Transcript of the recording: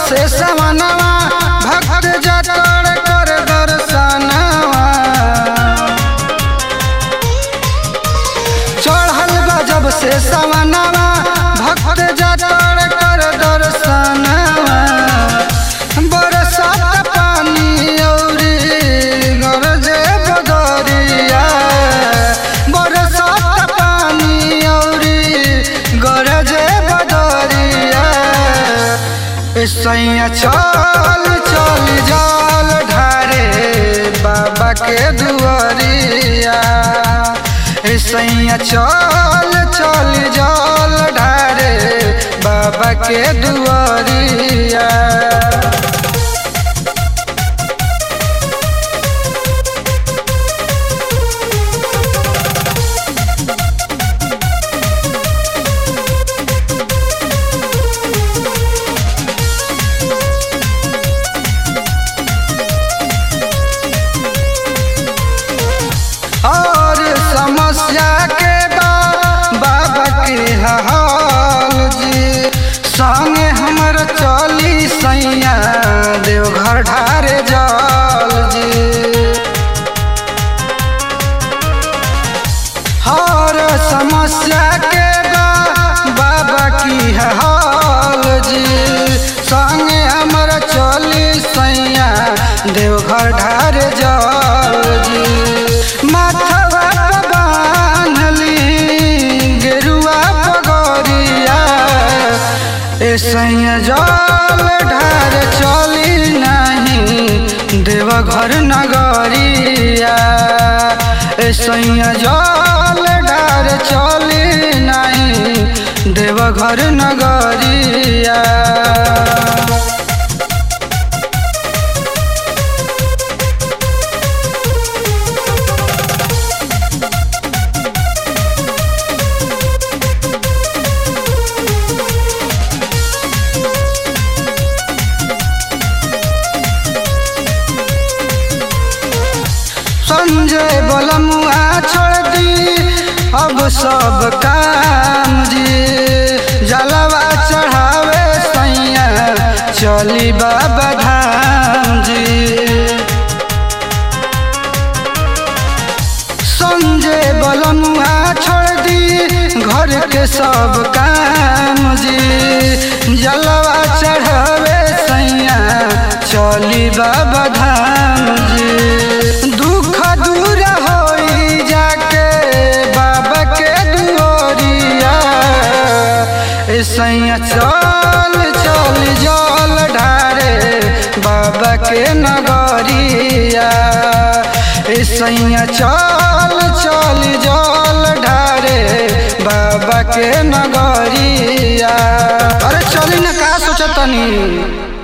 से सवनवा भक्त जटड़ कर दर्शनवा। चढ़ल बा जब से सवनवा भक्त जटड़ कर दर्शनवा। बरसात पानी औरी गरजे बदरिया। बरसात पानी औरी गरजे बदरिया। सैया चल चल जल ढारे बाबा के दुआरिया। सैया चल चल जल ढारे बाबा के दुआरिया। और समस्या के बाबा के हाल जी। संगे हमर चली सैया देवघर ढारे जल जी। और समस्या के बाबा की हाल जी। संगे हमर चली सैया देवघर ढारे जल जी। माथवा पे बान्हली गेरुआ पगड़िया। सैया जल ढार चली नहीं देवघर नगरिया। सैया जल ढार चली नहीं देवघर नगरिया। संजय बलमुआ छोड़ दी अब सब काम जी। जलवा चढ़ावे सैया चली बाबा धाम जी। संजय बलमुआ छोड़ दी घर के सब काम जी। जलवा चढ़ावे सैया चली बाबा धाम जी। दूर होई जाके बाबा के दुआरिया। सैया चल चल जल ढारे बाबा के नगरिया। सैया चल चल जल ढारे बाबा के नगरिया। अरे चली ना का सोचतनी।